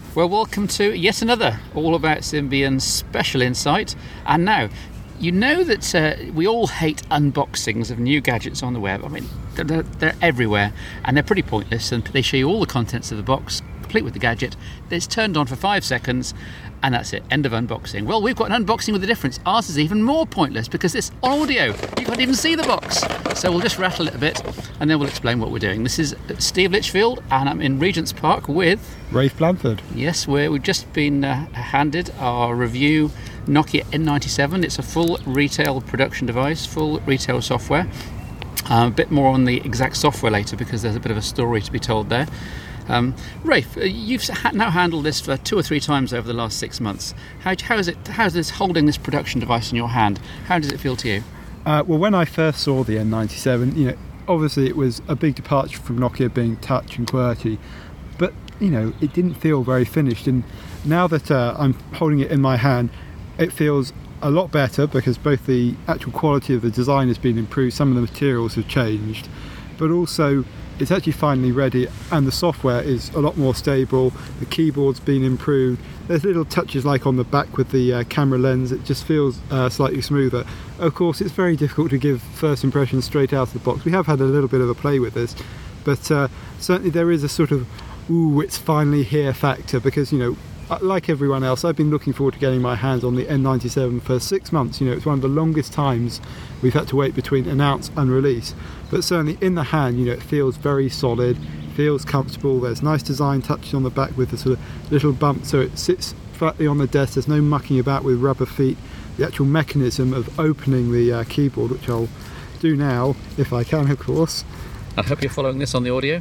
Well, welcome to yet another All About Symbian special insight. And now, you know that we all hate unboxings of new gadgets on the web. I mean, they're everywhere, and they're pretty pointless, and they show you all the contents of the box, complete with the gadget. It's turned on for 5 seconds, and that's it, end of unboxing. Well, we've got an unboxing with a difference. Ours is even more pointless because it's audio. You can't even see the box. So we'll just rattle it a bit, and then we'll explain what we're doing. This is Steve Litchfield, and I'm in Regent's Park with... Rafe Blanford. Yes, we've just been handed our review Nokia N97. It's a full retail production device, full retail software. A bit more on the exact software later because there's a bit of a story to be told there. Rafe, you've now handled this for 2 or 3 times over the last 6 months. How's this holding this production device in your hand? How does it feel to you? Well, when I first saw the N97, obviously it was a big departure from Nokia being touch and QWERTY, but it didn't feel very finished. And now that I'm holding it in my hand, it feels a lot better because both the actual quality of the design has been improved, some of the materials have changed, but also it's actually finally ready, and the software is a lot more stable. The keyboard's been improved. There's little touches like on the back with the camera lens. It just feels slightly smoother. Of course, it's very difficult to give first impressions straight out of the box. We have had a little bit of a play with this, but certainly there is a sort of ooh, it's finally here factor because like everyone else, I've been looking forward to getting my hands on the N97 for 6 months. It's one of the longest times we've had to wait between announce and release. But certainly in the hand, it feels very solid, feels comfortable. There's nice design touches on the back with the sort of little bump, so it sits flatly on the desk. There's no mucking about with rubber feet. The actual mechanism of opening the keyboard, which I'll do now, if I can, of course. I hope you're following this on the audio.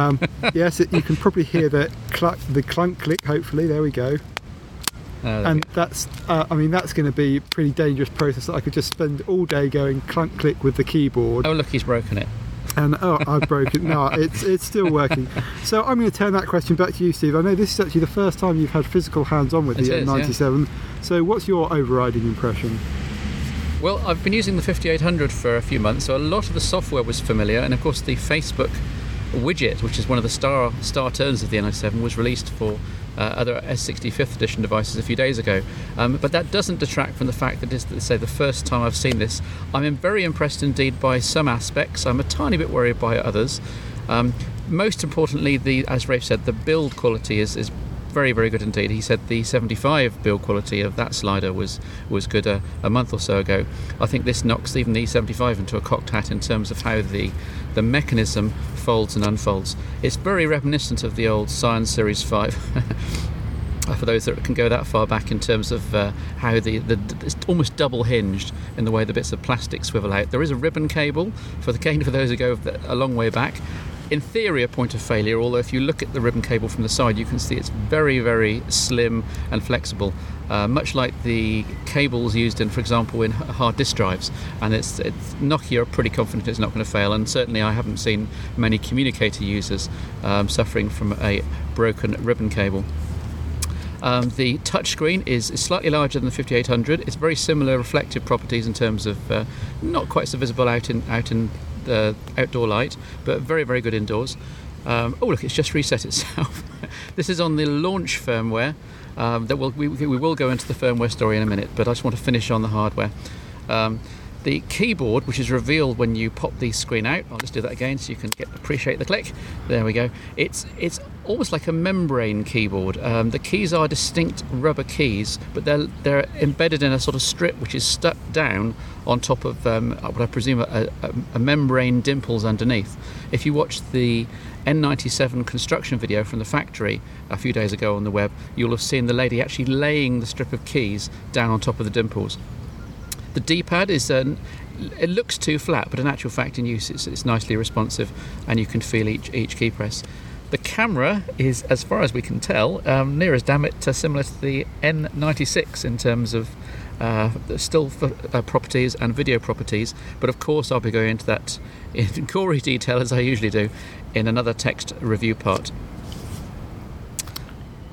Yes, you can probably hear the clunk click, hopefully. There we go. And that's going to be a pretty dangerous process. I could just spend all day going clunk click with the keyboard. Oh, look, he's broken it. And I've broken it. No, it's still working. So I'm going to turn that question back to you, Steve. I know this is actually the first time you've had physical hands-on with the N97. Yeah. So what's your overriding impression? Well, I've been using the 5800 for a few months, so a lot of the software was familiar, and of course the Facebook widget, which is one of the star turns of the N97, was released for other S65th edition devices a few days ago. But that doesn't detract from the fact that it's, say, the first time I've seen this. I'm very impressed indeed by some aspects. I'm a tiny bit worried by others. Most importantly, as Rafe said, the build quality is very, very good indeed. He said the 75 build quality of that slider was good a month or so ago. I think this knocks even the 75 into a cocked hat in terms of how the mechanism folds and unfolds. It's very reminiscent of the old Science Series 5 for those that can go that far back in terms of how it's almost double hinged in the way the bits of plastic swivel out. There is a ribbon cable for those who go a long way back. In theory, a point of failure, although if you look at the ribbon cable from the side, you can see it's very, very slim and flexible, much like the cables used in, for example, in hard disk drives. And it's Nokia are pretty confident it's not going to fail, and certainly I haven't seen many communicator users suffering from a broken ribbon cable. The touchscreen is slightly larger than the 5800. It's very similar reflective properties in terms of not quite so visible out in the outdoor light, but very, very good indoors. Oh look, it's just reset itself. This is on the launch firmware. We will go into the firmware story in a minute, but I just want to finish on the hardware. The keyboard, which is revealed when you pop the screen out, I'll just do that again so you can appreciate the click. There we go. It's almost like a membrane keyboard. The keys are distinct rubber keys, but they're embedded in a sort of strip which is stuck down on top of what I presume a membrane dimples underneath. If you watch the N97 construction video from the factory a few days ago on the web, you'll have seen the lady actually laying the strip of keys down on top of the dimples. The D-pad it looks too flat, but in actual fact in use it's nicely responsive, and you can feel each key press. The camera is, as far as we can tell, near as damn it similar to the N96 in terms of still properties and video properties, but of course I'll be going into that in gory detail as I usually do in another text review part.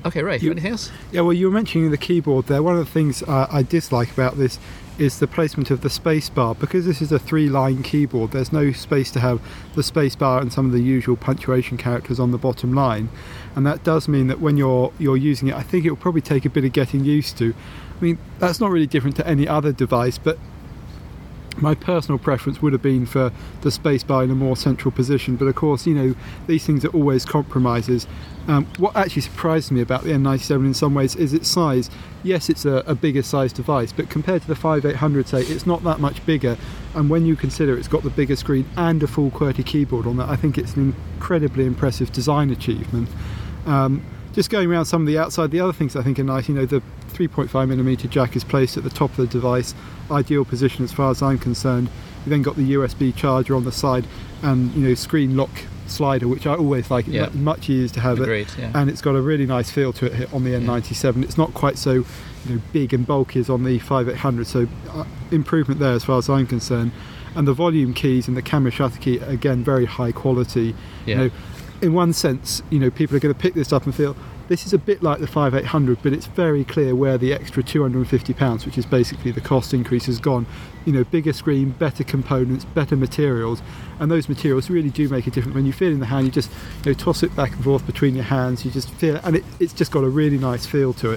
Okay, Rafe, anything else? Yeah, well, you were mentioning the keyboard there. One of the things I dislike about this is the placement of the space bar. Because this is a 3-line keyboard, there's no space to have the space bar and some of the usual punctuation characters on the bottom line, and that does mean that when you're using it, I think it will probably take a bit of getting used to. I mean, that's not really different to any other device, but my personal preference would have been for the spacebar in a more central position, but of course, these things are always compromises. What actually surprised me about the N97 in some ways is its size. Yes, it's a bigger size device, but compared to the 5800, say, it's not that much bigger, and when you consider it's got the bigger screen and a full QWERTY keyboard on that, I think it's an incredibly impressive design achievement. Just going around some of the outside, the other things I think are nice, the 3.5mm jack is placed at the top of the device, ideal position as far as I'm concerned. You then got the USB charger on the side and screen lock slider, which I always like. It's much easier to have. Agreed, it, and it's got a really nice feel to it on the N97. It's not quite so big and bulky as on the 5800, so improvement there as far as I'm concerned. And the volume keys and the camera shutter key, again, very high quality. In one sense, people are going to pick this up and feel this is a bit like the 5800, but it's very clear where the extra £250, which is basically the cost increase, has gone. Bigger screen, better components, better materials, and those materials really do make a difference. When you feel it in the hand, you just toss it back and forth between your hands, you just feel it, and it's just got a really nice feel to it.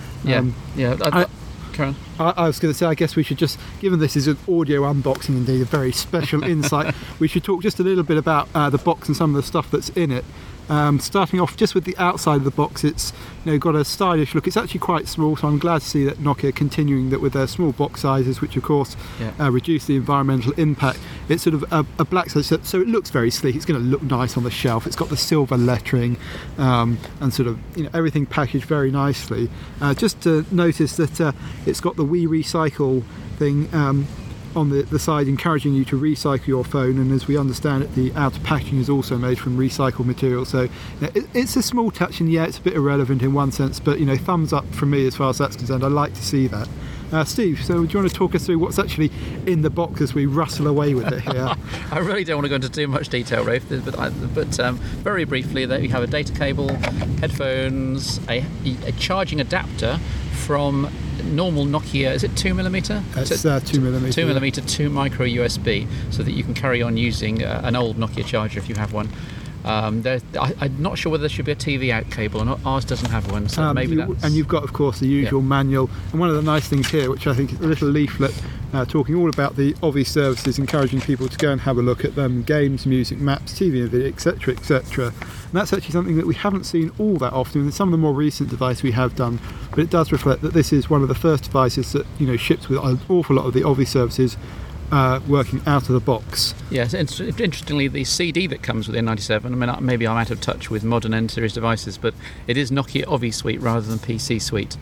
Karen? I was going to say, I guess we should just, given this is an audio unboxing indeed, a very special insight, we should talk just a little bit about the box and some of the stuff that's in it. Starting off just with the outside of the box, it's got a stylish look. It's actually quite small, so I'm glad to see that Nokia continuing that with their small box sizes, which of course reduce the environmental impact. It's sort of a black size, so it looks very sleek. It's going to look nice on the shelf. It's got the silver lettering and sort of everything packaged very nicely. Just to notice that it's got the We Recycle thing on the side, encouraging you to recycle your phone, and as we understand it, the outer packaging is also made from recycled material, so it's a small touch, and it's a bit irrelevant in one sense, but thumbs up from me as far as that's concerned. I like to see that. Steve, so do you want to talk us through what's actually in the box as we rustle away with it here? I really don't want to go into too much detail, Rafe, but very briefly, there you have a data cable, headphones, a charging adapter from normal Nokia, is it 2mm? It's 2mm. 2mm to micro USB, so that you can carry on using an old Nokia charger if you have one. I'm not sure whether there should be a TV out cable or not. Ours doesn't have one, so maybe that's... And you've got, of course, the usual manual. And one of the nice things here, which I think is a little leaflet talking all about the Ovi services, encouraging people to go and have a look at them: games, music, maps, TV and video, etc., etc. And that's actually something that we haven't seen all that often in some of the more recent devices we have done. But it does reflect that this is one of the first devices that ships with an awful lot of the Ovi services working out of the box. Yes, interestingly, the CD that comes with the N97, I mean, maybe I'm out of touch with modern N-series devices, but it is Nokia Ovi Suite rather than PC Suite.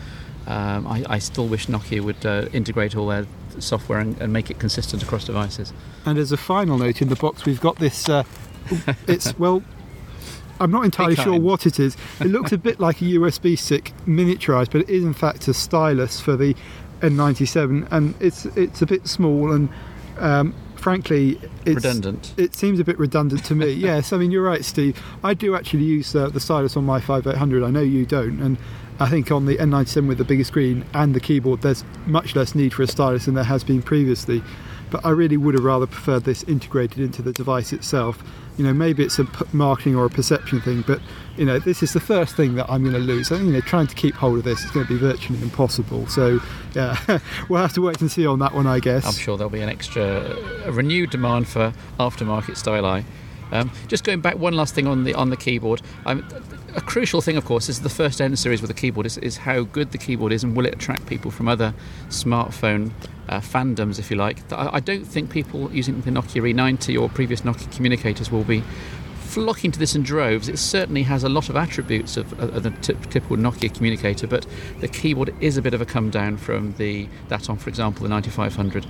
I still wish Nokia would integrate all their software and make it consistent across devices. And as a final note, in the box we've got this, it's, well, I'm not entirely sure what it is. It looks a bit like a USB stick miniaturised, but it is in fact a stylus for the N97, and it's a bit small, and frankly, it's redundant. It seems a bit redundant to me. Yes, I mean, you're right, Steve. I do actually use the stylus on my 5800. I know you don't, and I think on the N97 with the bigger screen and the keyboard, there's much less need for a stylus than there has been previously. But I really would have rather preferred this integrated into the device itself. Maybe it's a marketing or a perception thing, but this is the first thing that I'm going to lose. So, trying to keep hold of this is going to be virtually impossible. So, yeah, we'll have to wait and see on that one, I guess. I'm sure there'll be a renewed demand for aftermarket styli. Just going back, one last thing on the keyboard. A crucial thing, of course, is the first N series with the keyboard is how good the keyboard is, and will it attract people from other smartphone fandoms, if you like. I don't think people using the Nokia E90 or previous Nokia communicators will be flocking to this in droves. It certainly has a lot of attributes of the typical Nokia communicator, but the keyboard is a bit of a come down from that on, for example, the 9500.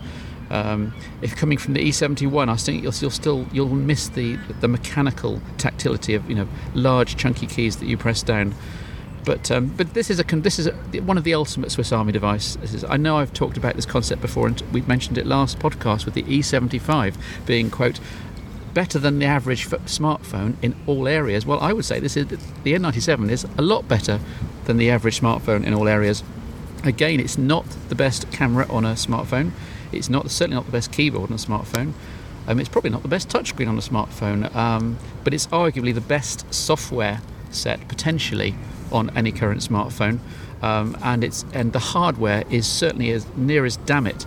If coming from the E71, I think you'll miss the mechanical tactility of large chunky keys that you press down. But this is one of the ultimate Swiss Army devices. I know I've talked about this concept before, and we mentioned it last podcast with the E75 being, quote, better than the average smartphone in all areas. Well, I would say the N97 is a lot better than the average smartphone in all areas. Again, it's not the best camera on a smartphone. It's certainly not the best keyboard on a smartphone. It's probably not the best touchscreen on a smartphone, but it's arguably the best software set potentially on any current smartphone, and the hardware is certainly as near as damn it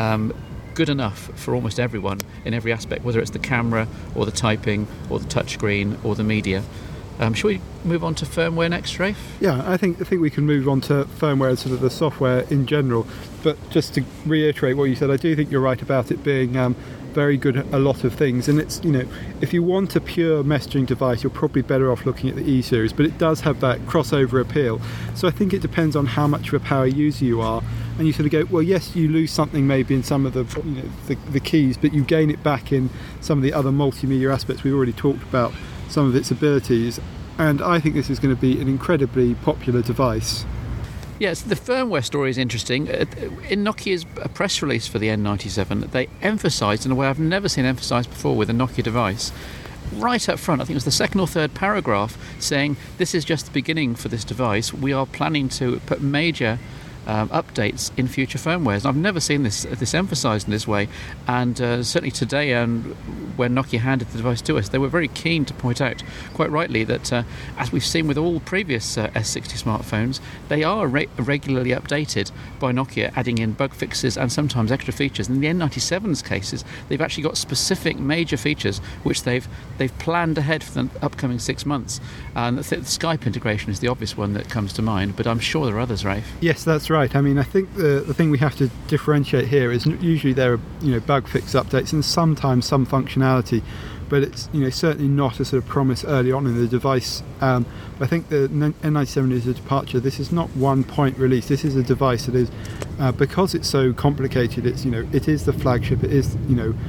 good enough for almost everyone in every aspect, whether it's the camera or the typing or the touchscreen or the media. Shall we move on to firmware next, Rafe? Yeah, I think we can move on to firmware and sort of the software in general. But just to reiterate what you said, I do think you're right about it being very good at a lot of things. And it's, if you want a pure messaging device, you're probably better off looking at the E series. But it does have that crossover appeal. So I think it depends on how much of a power user you are. And you sort of go, well, yes, you lose something maybe in some of the keys, but you gain it back in some of the other multimedia aspects. We've already talked about some of its abilities, and I think this is going to be an incredibly popular device. Yes, the firmware story is interesting. In Nokia's press release for the N97, they emphasised in a way I've never seen emphasised before with a Nokia device, right up front, I think it was the second or third paragraph, saying this is just the beginning for this device. We are planning to put major updates in future firmwares. I've never seen this emphasised in this way, and certainly today, when Nokia handed the device to us, they were very keen to point out, quite rightly, that as we've seen with all previous S60 smartphones, they are regularly updated by Nokia, adding in bug fixes and sometimes extra features. In the N97's cases, they've actually got specific major features which they've planned ahead for the upcoming 6 months. And the Skype integration is the obvious one that comes to mind, but I'm sure there are others, Rafe. Yes, that's right. I mean, I think the thing we have to differentiate here is usually there are bug fix updates and sometimes some functionality, but it's certainly not a sort of promise early on in the device. I think the N97 is a departure. This is not one point release. This is a device that is because it's so complicated. It's it is the flagship. It is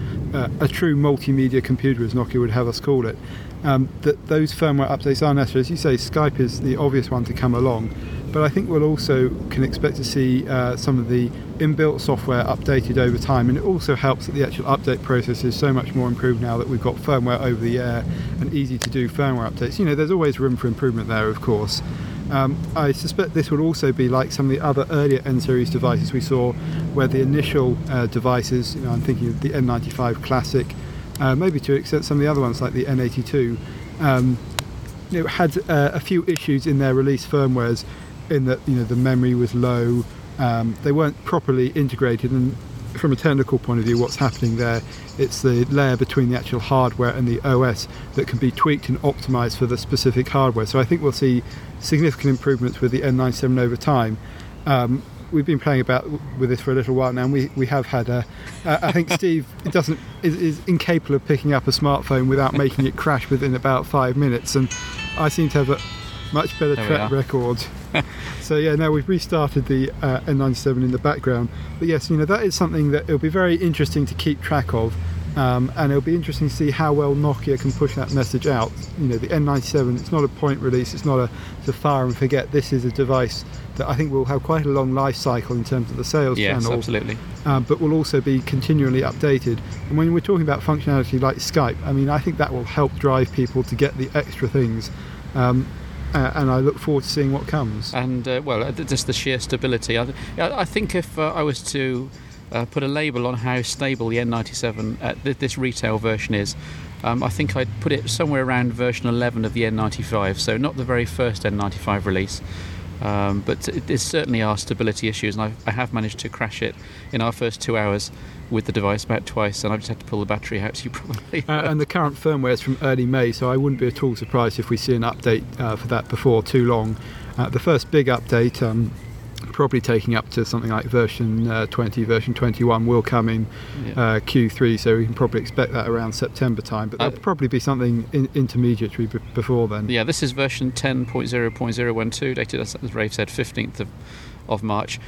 a true multimedia computer, as Nokia would have us call it. That those firmware updates are necessary. As you say, Skype is the obvious one to come along. But I think we'll also can expect to see some of the inbuilt software updated over time, and it also helps that the actual update process is so much more improved now that we've got firmware over the air and easy to do firmware updates. There's always room for improvement there, of course. I suspect this will also be like some of the other earlier N-series devices we saw, where the initial devices, I'm thinking of the N95 Classic, maybe to an extent some of the other ones like the N82, had a few issues in their release firmwares, in that the memory was low, they weren't properly integrated, and from a technical point of view, what's happening there, it's the layer between the actual hardware and the OS that can be tweaked and optimized for the specific hardware. So I think we'll see significant improvements with the N97 over time. We've been playing about with this for a little while now, and we have had I think Steve is incapable of picking up a smartphone without making it crash within about 5 minutes, and I seem to have a much better track record. So now we've restarted the N97 in the background, but yes, that is something that it'll be very interesting to keep track of, and it'll be interesting to see how well Nokia can push that message out. The N97, it's not a point release, it's not to fire and forget. This is a device that I think will have quite a long life cycle in terms of the sales channel. Yes, absolutely. But will also be continually updated. And when we're talking about functionality like Skype, I think that will help drive people to get the extra things. And I look forward to seeing what comes. And just the sheer stability. I think if I was to put a label on how stable the N97, this retail version is, I think I'd put it somewhere around version 11 of the N95, so not the very first N95 release. But there certainly are stability issues, and I have managed to crash it in our first 2 hours with the device about twice, and I've just had to pull the battery out, so you probably and the current firmware is from early May, so I wouldn't be at all surprised if we see an update for that before too long. The first big update, probably taking up to something like version 20, version 21, will come in Q3, so we can probably expect that around September time, but there'll probably be something intermediary before then. Yeah, this is version 10.0.012, dated, as Rafe said, 15th of March.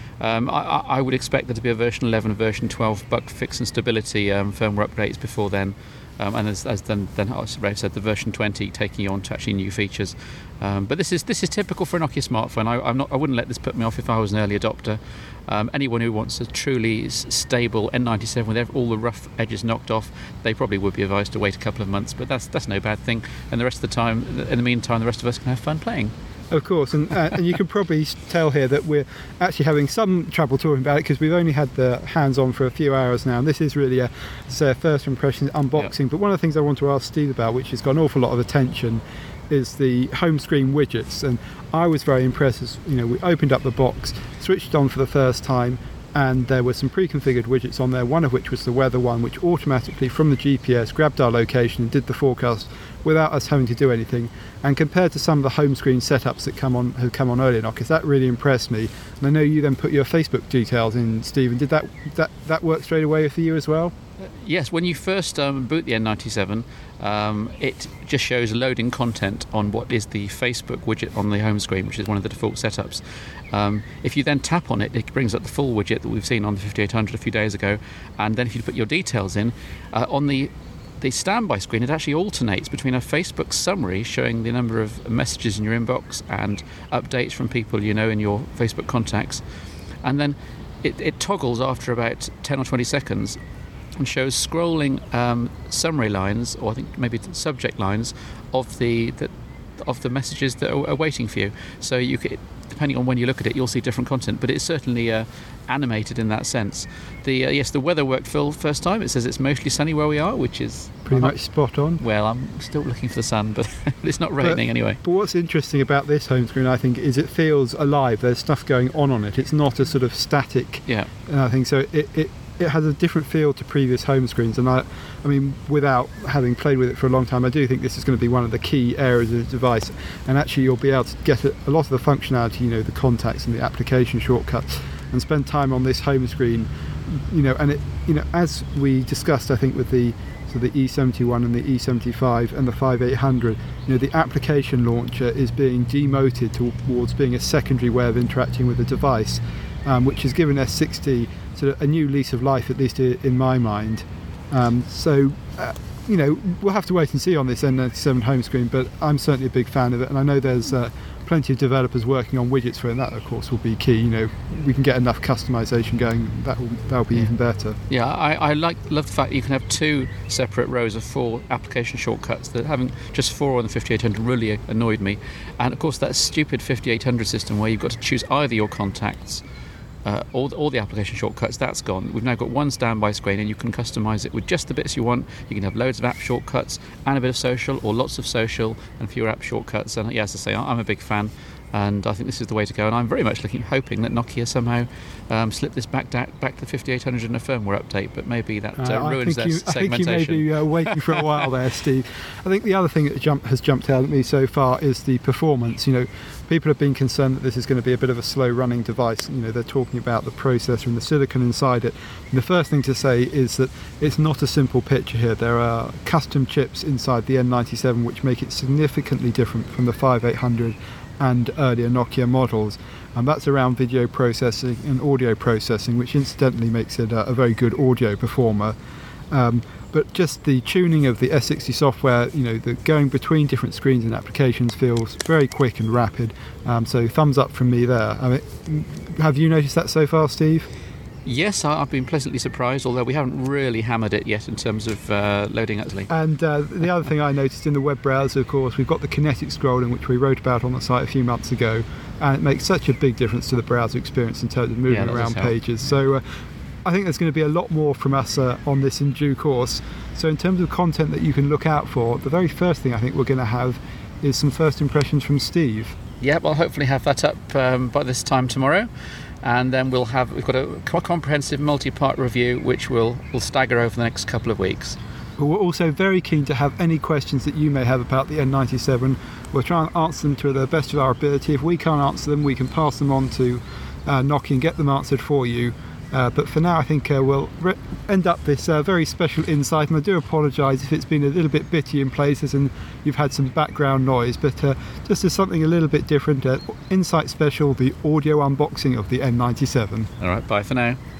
I would expect there to be a version 11, version 12 bug fix and stability firmware updates before then. And as Rafe said, the version 20 taking on to actually new features. But this is typical for a Nokia smartphone. I wouldn't let this put me off if I was an early adopter. Anyone who wants a truly stable N97 with all the rough edges knocked off, they probably would be advised to wait a couple of months. But that's no bad thing. And the rest of the time, in the meantime, the rest of us can have fun playing. Of course, and you can probably tell here that we're actually having some trouble talking about it because we've only had the hands-on for a few hours now, and this is really a first impression unboxing. Yep. But one of the things I want to ask Steve about, which has got an awful lot of attention, is the home screen widgets. And I was very impressed as we opened up the box, switched on for the first time, and there were some pre-configured widgets on there, one of which was the weather one, which automatically from the GPS grabbed our location and did the forecast without us having to do anything. And compared to some of the home screen setups that have come on earlier Nokias, that really impressed me. And I know you then put your Facebook details in, Stephen. Did that work straight away for you as well? Yes, when you first boot the N97, it just shows loading content on what is the Facebook widget on the home screen, which is one of the default setups. If you then tap on it, it brings up the full widget that we've seen on the 5800 a few days ago, and then if you put your details in, on the standby screen, it actually alternates between a Facebook summary showing the number of messages in your inbox and updates from people in your Facebook contacts, and then it toggles after about 10 or 20 seconds and shows scrolling summary lines, or I think maybe the subject lines of the messages that are waiting for you. So you could, depending on when you look at it, you'll see different content, but it's certainly animated in that sense. The weather worked first time. It says it's mostly sunny where we are, which is pretty much spot on. Well, I'm still looking for the sun, but it's not raining anyway. But what's interesting about this home screen, I think, is it feels alive. There's stuff going on it. It's not a sort of static thing. So it has a different feel to previous home screens, and I mean, without having played with it for a long time, I do think this is going to be one of the key areas of the device, and actually you'll be able to get a lot of the functionality, the contacts and the application shortcuts, and spend time on this home screen, and it, as we discussed, I think, with the E71 and the E75 and the 5800, the application launcher is being demoted towards being a secondary way of interacting with the device, which has given S60 sort of a new lease of life, at least in my mind. We'll have to wait and see on this N97 home screen, but I'm certainly a big fan of it, and I know there's plenty of developers working on widgets for it, and that of course will be key. We can get enough customization going, that'll be even better. Yeah, I love the fact that you can have two separate rows of 4 application shortcuts. That having just 4 on the 5800 really annoyed me, and of course that stupid 5800 system where you've got to choose either your contacts all the application shortcuts, that's gone. We've now got one standby screen, and you can customize it with just the bits you want. You can have loads of app shortcuts and a bit of social, or lots of social and fewer app shortcuts. And as I say, I'm a big fan, and I think this is the way to go. And I'm very much hoping that Nokia somehow slip this back to the 5800 in a firmware update, but maybe that ruins their segmentation. I think you may be waiting for a while there, Steve. I think the other thing that has jumped out at me so far is the performance. People have been concerned that this is going to be a bit of a slow-running device. They're talking about the processor and the silicon inside it. And the first thing to say is that it's not a simple picture here. There are custom chips inside the N97 which make it significantly different from the 5800 and earlier Nokia models. And that's around video processing and audio processing, which incidentally makes it a very good audio performer. But just the tuning of the S60 software, the going between different screens and applications feels very quick and rapid. So thumbs up from me there. Have you noticed that so far, Steve? Yes, I've been pleasantly surprised, although we haven't really hammered it yet in terms of loading actually. And the other thing I noticed in the web browser, of course, we've got the kinetic scrolling, which we wrote about on the site a few months ago, and it makes such a big difference to the browser experience in terms of moving around pages. So I think there's going to be a lot more from us on this in due course. So in terms of content that you can look out for, the very first thing I think we're going to have is some first impressions from Steve. Yeah, I'll hopefully have that up by this time tomorrow, and then we've got a comprehensive multi-part review which will stagger over the next couple of weeks. But we're also very keen to have any questions that you may have about the N97. We'll try and answer them to the best of our ability. If we can't answer them, we can pass them on to Nokia and get them answered for you. But for now, I think we'll end up this very special insight, and I do apologise if it's been a little bit bitty in places and you've had some background noise, but just as something a little bit different, Insight Special, the audio unboxing of the N97. All right, bye for now.